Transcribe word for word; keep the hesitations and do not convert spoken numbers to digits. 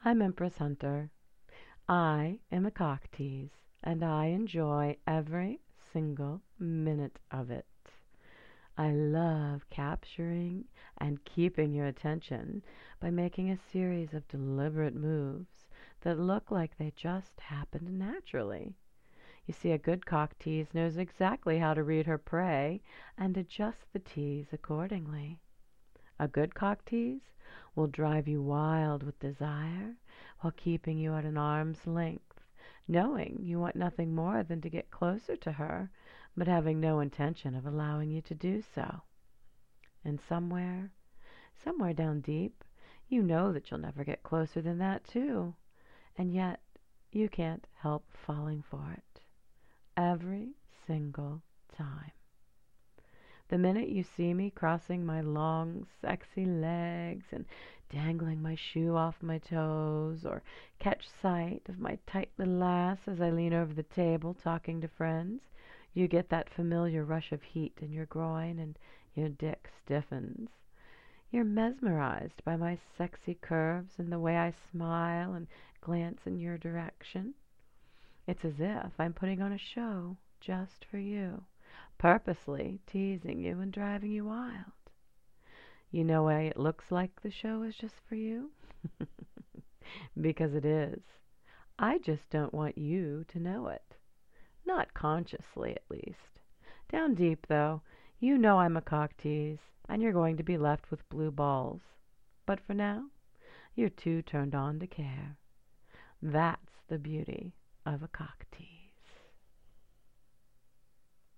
I'm Empress Hunter. I am a cock tease, and I enjoy every single minute of it. I love capturing and keeping your attention by making a series of deliberate moves that look like they just happened naturally. You see, a good cock tease knows exactly how to read her prey and adjust the tease accordingly. A good cock tease will drive you wild with desire while keeping you at an arm's length, knowing you want nothing more than to get closer to her, but having no intention of allowing you to do so. And somewhere, somewhere down deep, you know that you'll never get closer than that, too. And yet, you can't help falling for it. Every single time. The minute you see me crossing my long, sexy legs and dangling my shoe off my toes, or catch sight of my tight little ass as I lean over the table talking to friends, you get that familiar rush of heat in your groin and your dick stiffens. You're mesmerized by my sexy curves and the way I smile and glance in your direction. It's as if I'm putting on a show just for you, purposely teasing you and driving you wild. You know why it looks like the show is just for you? Because it is. I just don't want you to know it. Not consciously, at least. Down deep, though, you know I'm a cock tease, and you're going to be left with blue balls. But for now, you're too turned on to care. That's the beauty of a cock tease.